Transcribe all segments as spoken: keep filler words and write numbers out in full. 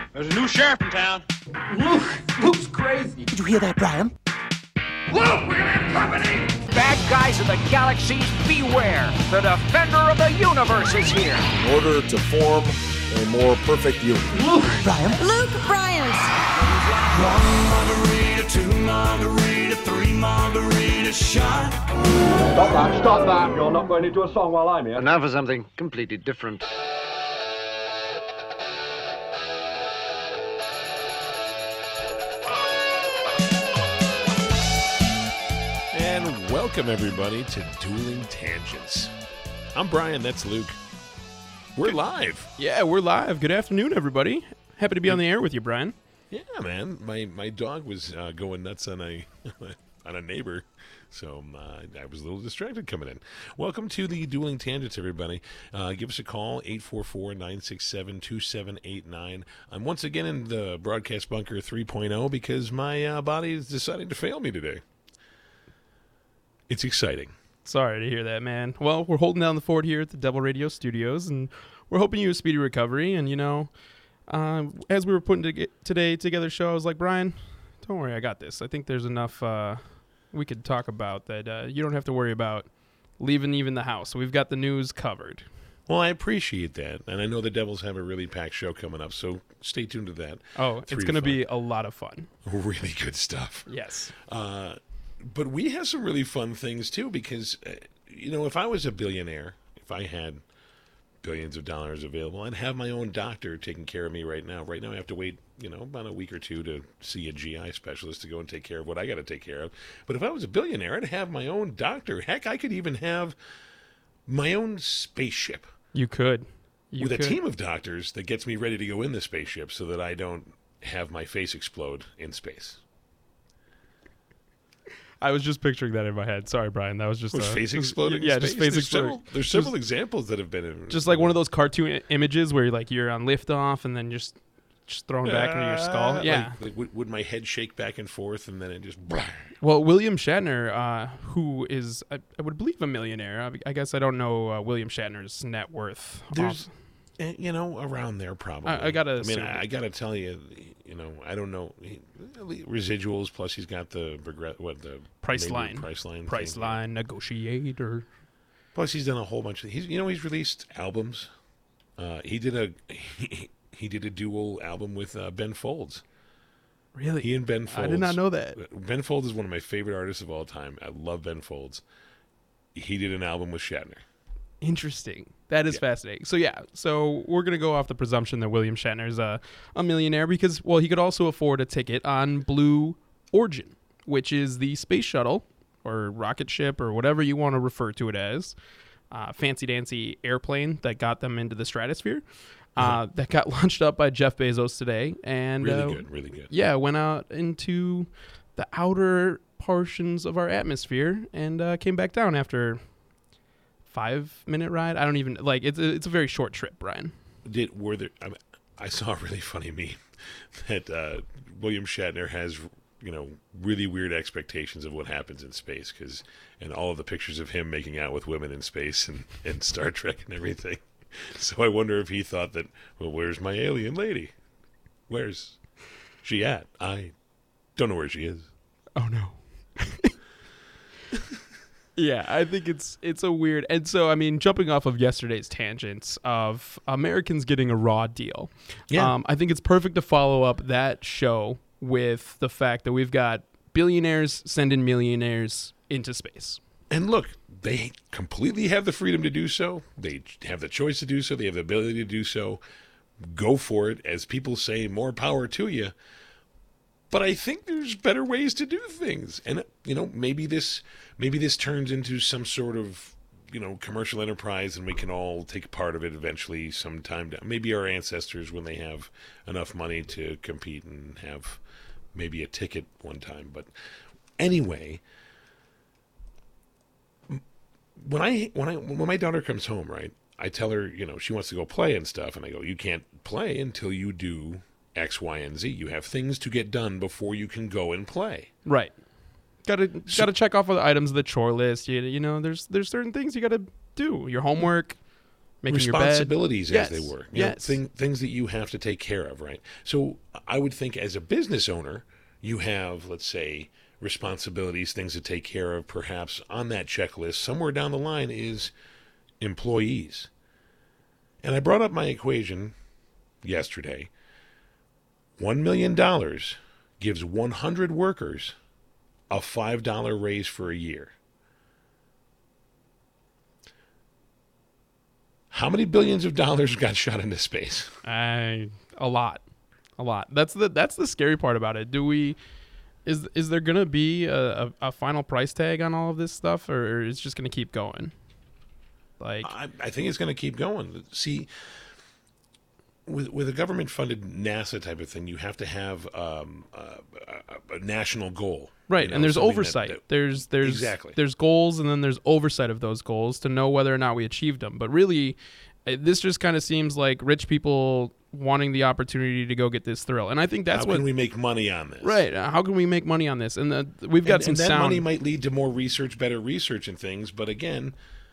There's a new sheriff in town. Luke! Luke's crazy. Did you hear that, Brian? Luke, we're gonna have company! Bad guys of the galaxies, beware! The defender of the universe is here! In order to form a more perfect union. Luke! Brian? Luke Bryant! One margarita, two margarita, three margarita shot. Stop that, stop that. You're not going into a song while I'm here. And now for something completely different. And welcome, everybody, to Dueling Tangents. I'm Brian, that's Luke. We're live. Yeah, we're live. Good afternoon, everybody. Happy to be on the air with you, Brian. Yeah, man. My my dog was uh, going nuts on a on a neighbor, so um, uh, I was a little distracted coming in. Welcome to the Dueling Tangents, everybody. Uh, give us a call, eight four four, nine six seven, two seven eight nine. I'm once again in the broadcast bunker three point oh because my uh, body is deciding to fail me today. It's exciting. Sorry to hear that, man. Well, we're holding down the fort here at the Devil Radio Studios, and we're hoping you a speedy recovery. And, you know, uh, as we were putting to today together show, I was like, Brian, don't worry, I got this. I think there's enough uh, we could talk about that uh, you don't have to worry about leaving even the house. We've got the news covered. Well, I appreciate that, and I know the Devils have a really packed show coming up, so stay tuned to that. Oh, it's going to be a lot of fun. Really good stuff. Yes. Uh But we have some really fun things, too, because, uh, you know, if I was a billionaire, if I had billions of dollars available, I'd have my own doctor taking care of me right now. Right now I have to wait, you know, about a week or two to see a G I specialist to go and take care of what I got to take care of. But if I was a billionaire, I'd have my own doctor. Heck, I could even have my own spaceship. You could. You with could. a team of doctors that gets me ready to go in the spaceship so that I don't have my face explode in space. I was just picturing that in my head. Sorry, Brian. That was just was uh, face exploding. Yeah, in just space? face there's exploding. Several, there's several just, examples that have been in, just like one of those cartoon I- images where you're like you're on liftoff and then just just thrown uh, back into your skull. Yeah. Like, like would, would my head shake back and forth and then it just? Well, William Shatner, uh, who is I, I would believe a millionaire. I, I guess I don't know uh, William Shatner's net worth. There's. You know, around there probably. I, I gotta. I mean, I, I gotta tell you, you know, I don't know he, residuals. Plus, he's got the regret. What the price line? Price line. Price thing. line negotiator. Plus, he's done a whole bunch of. He's you know he's released albums. Uh, he did a he, he did a dual album with uh, Ben Folds. Really? He and Ben Folds. I did not know that. Ben Folds is one of my favorite artists of all time. I love Ben Folds. He did an album with Shatner. Interesting. That is yeah. fascinating. So, yeah. So, we're going to go off the presumption that William Shatner's a, a millionaire because, well, he could also afford a ticket on Blue Origin, which is the space shuttle or rocket ship or whatever you want to refer to it as. Uh, fancy-dancy airplane that got them into the stratosphere. Uh, uh-huh. That got launched up by Jeff Bezos today. And Really uh, good, really good. Yeah, went out into the outer portions of our atmosphere and uh, came back down after... Five minute ride. I don't even like it's. A, it's a very short trip, Brian. Did were there? I, mean, I saw a really funny meme that uh, William Shatner has, you know, really weird expectations of what happens in space because, and all of the pictures of him making out with women in space and, and Star Trek and everything. So I wonder if he thought that, well, where's my alien lady? Where's she at? I don't know where she is. Oh no. Yeah, I think it's it's a weird, and so I mean, jumping off of yesterday's tangents of Americans getting a raw deal, yeah, um, I think it's perfect to follow up that show with the fact that we've got billionaires sending millionaires into space. And look, they completely have the freedom to do so. They have the choice to do so. They have the ability to do so. Go for it, as people say. More power to you. But I think there's better ways to do things, and you know, maybe this. Maybe this turns into some sort of, you know, commercial enterprise and we can all take part of it eventually sometime down. Maybe our ancestors, when they have enough money to compete and have maybe a ticket one time. But anyway, when I when I when my daughter comes home, right, I tell her, you know, she wants to go play and stuff, and I go, you can't play until you do X, Y, and Z. You have things to get done before you can go and play. Right. Gotta So- gotta check off all the items of the chore list. You, you know, there's there's certain things you gotta do. Your homework, making your bed. responsibilities Yes. as they were. You know, Yes. thing, things that you have to take care of, right? So I would think as a business owner, you have, let's say, responsibilities, things to take care of. Perhaps on that checklist, somewhere down the line, is employees. And I brought up my equation yesterday. One million dollars gives one hundred workers a five dollar raise for a year. How many billions of dollars got shot into space? I a lot, a lot. That's the that's the scary part about it. Do we? Is is there gonna be a, a, a final price tag on all of this stuff, or is it just gonna keep going? Like I, I think it's going to keep going. See, with with a government-funded NASA type of thing, you have to have um, a, a, a national goal, right, you know, and there's something oversight. that- that- there's there's Exactly. there's goals, and then there's oversight of those goals to know whether or not we achieved them. But really, uh, this just kind of seems like rich people wanting the opportunity to go get this thrill, and I think that's How what. can we make money on this? Right. uh, How can we make money on this? And the, we've got And, some and that sound. money might lead to more research, better research, and things. But again,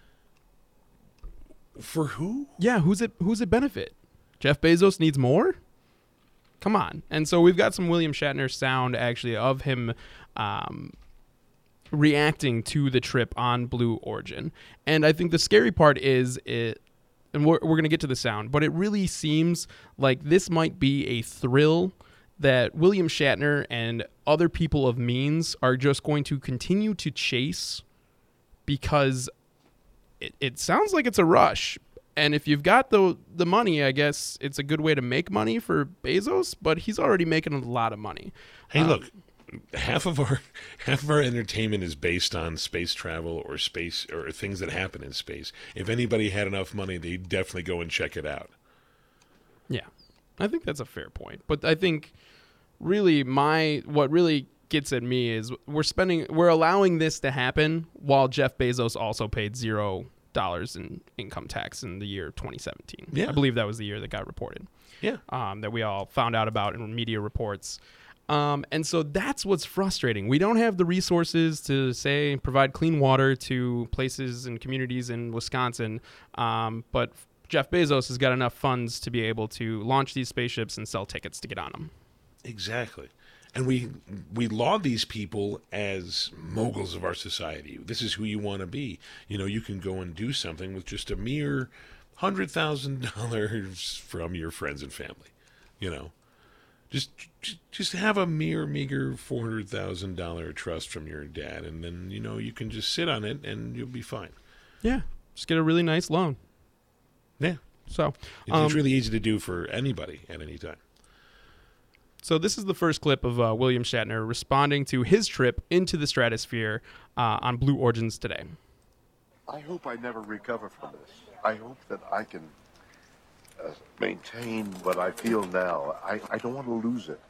for who? Yeah, who's it who's it benefit? Jeff Bezos needs more? Come on. And so we've got some William Shatner sound actually of him um, reacting to the trip on Blue Origin. And I think the scary part is it and we're, we're going to get to the sound, but it really seems like this might be a thrill that William Shatner and other people of means are just going to continue to chase because It, it sounds like it's a rush. And if you've got the the money, I guess it's a good way to make money for Bezos, but he's already making a lot of money. Hey, Um, look, half of our half of our entertainment is based on space travel or space or things that happen in space. If anybody had enough money, they'd definitely go and check it out. Yeah. I think that's a fair point. But I think really my what really gets at me is we're spending we're allowing this to happen while Jeff Bezos also paid zero dollars in income tax in the year twenty seventeen. Yeah. I believe that was the year that got reported. Yeah. Um, that we all found out about in media reports. Um, and so that's what's frustrating. We don't have the resources to say provide clean water to places and communities in Wisconsin, um, but Jeff Bezos has got enough funds to be able to launch these spaceships and sell tickets to get on them. Exactly. And we we laud these people as moguls of our society. This is who you want to be. You know, you can go and do something with just a mere one hundred thousand dollars from your friends and family. You know, just just have a mere meager four hundred thousand dollars trust from your dad, and then, you know, you can just sit on it and you'll be fine. Yeah, just get a really nice loan. Yeah. So It's, um, it's really easy to do for anybody at any time. So this is the first clip of uh, William Shatner responding to his trip into the stratosphere uh, on Blue Origins today. I hope I never recover from this. I hope that I can uh, maintain what I feel now. I, I don't want to lose it.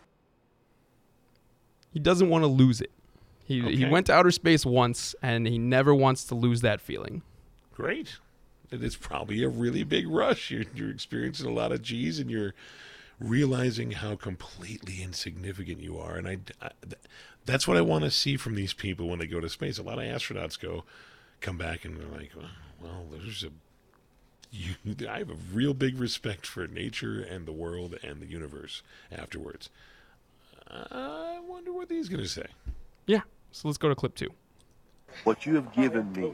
He doesn't want to lose it. He he Okay. went to outer space once, and he never wants to lose that feeling. Great. It is probably a really big rush. You're, you're experiencing a lot of G's, and you're realizing how completely insignificant you are. And I, I th- that's what I want to see from these people when they go to space. A lot of astronauts go, come back, and they're like, well, well there's a, you, I have a real big respect for nature and the world and the universe afterwards. I wonder what he's going to say. Yeah. So let's go to clip two. What you have given me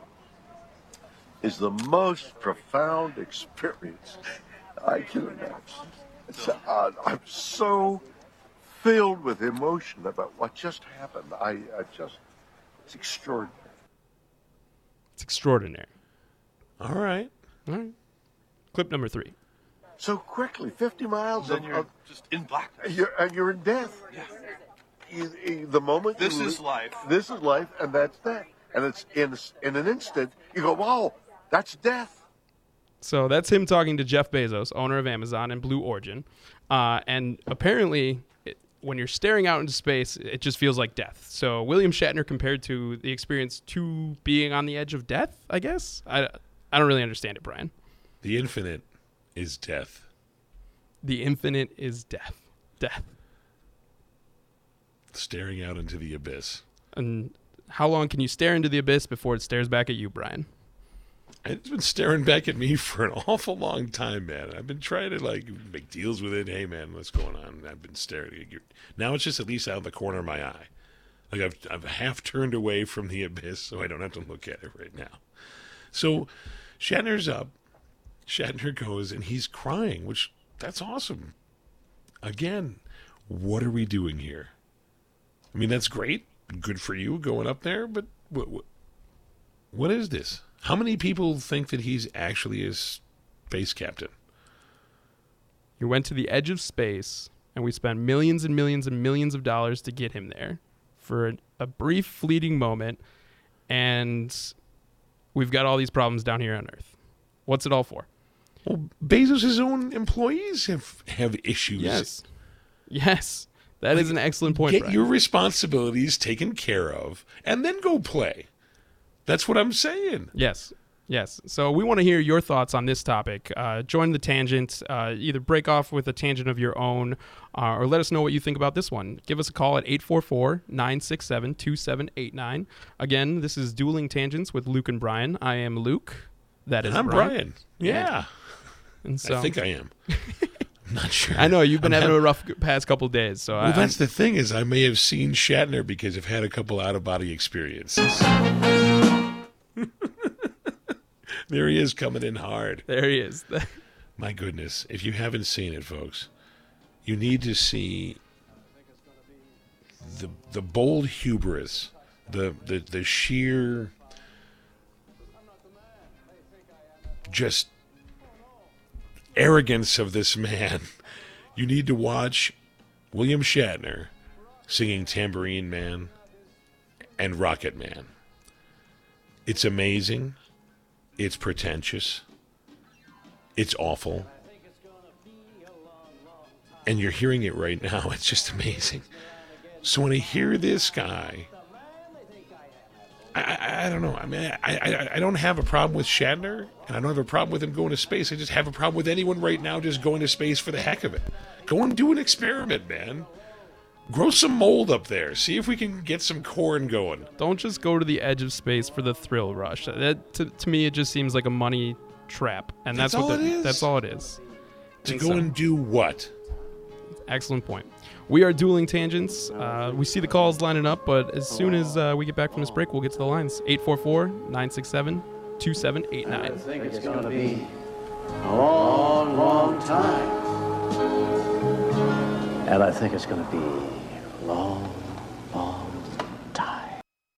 is the most profound experience I can imagine. It's, uh, I'm so filled with emotion about what just happened. I, I just, it's extraordinary. It's extraordinary. All right. All right. Clip number three. So quickly, fifty miles, Then of, you're of, just in blackness. you're, and you're in death. Yeah. You, you, the moment This you is leave- life. This is life, and that's death. And it's in in an instant. You go, wow, that's death. So that's him talking to Jeff Bezos, owner of Amazon and Blue Origin. Uh, and apparently, it, when you're staring out into space, it just feels like death. So William Shatner compared to the experience to being on the edge of death, I guess. I, I don't really understand it, Brian. The infinite is death. The infinite is death. Death. Staring out into the abyss. And how long can you stare into the abyss before it stares back at you, Brian? It's been staring back at me for an awful long time, man. I've been trying to like make deals with it. Hey, man, what's going on? I've been staring. Now it's just at least out of the corner of my eye. Like I've I've half turned away from the abyss, so I don't have to look at it right now. So Shatner's up. Shatner goes, and he's crying, which that's awesome. Again, what are we doing here? I mean, that's great. Good for you going up there, but what what, what is this? How many people think that he's actually a space captain? You went to the edge of space, and we spent millions and millions and millions of dollars to get him there for a, a brief, fleeting moment, and we've got all these problems down here on Earth. What's it all for? Well, Bezos' own employees have, have issues. Yes. Yes. That like, is an excellent point, Get Brian. your responsibilities taken care of, and then go play. That's what I'm saying. Yes. Yes. So we want to hear your thoughts on this topic. Uh, join the tangent. Uh, either break off with a tangent of your own uh, or let us know what you think about this one. Give us a call at eight four four, nine six seven, two seven eight nine. Again, this is Dueling Tangents with Luke and Brian. I am Luke. That is I'm Brian. Brian. Yeah. And so, I think I am. I'm not sure. I know. You've been I'm having having... a rough past couple days. So well, I, that's the thing is I may have seen Shatner because I've had a couple out-of-body experiences. There he is coming in hard. There he is. My goodness. If you haven't seen it, folks, you need to see the the bold hubris, the, the, the sheer just arrogance of this man. You need to watch William Shatner singing Tambourine Man and Rocket Man. It's amazing. It's pretentious. It's awful. And you're hearing it right now. It's just amazing. So when I hear this guy, I, I, I don't know. I mean, I, I, I don't have a problem with Shatner, and I don't have a problem with him going to space. I just have a problem with anyone right now just going to space for the heck of it. Go and do an experiment, man. Grow some mold up there. See if we can get some corn going. Don't just go to the edge of space for the thrill rush. That to, to me, it just seems like a money trap, and that's, that's what all the, it is. That's all it is. To and go so, and do what? Excellent point. We are Dueling Tangents. Uh, we see the calls lining up, but as soon as uh, we get back from this break, we'll get to the lines. eight four four, nine six seven, two seven eight nine. I think it's going to be a long, long time. And I think it's going to be long,